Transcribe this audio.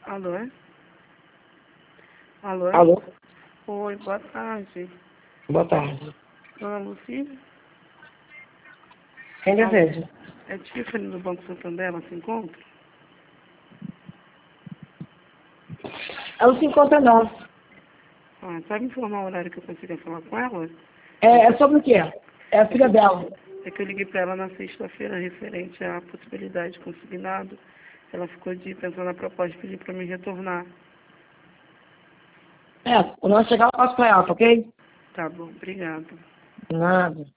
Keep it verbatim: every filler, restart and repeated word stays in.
Alô? Alô? Alô? Oi, boa tarde. Boa tarde. Dona Lucília? Quem deseja? É Tiffany do Banco Santander, ela se encontra? Ela se encontra não. Ah, sabe informar o horário que eu consiga falar com ela? É, é sobre o quê? É a É que, filha dela. é que eu liguei para ela na sexta-feira referente à possibilidade de consignado. Ela ficou de pensando na proposta e pediu para me retornar. É, quando ela chegar, eu passo pra ela, tá ok? Tá bom, obrigada. Nada.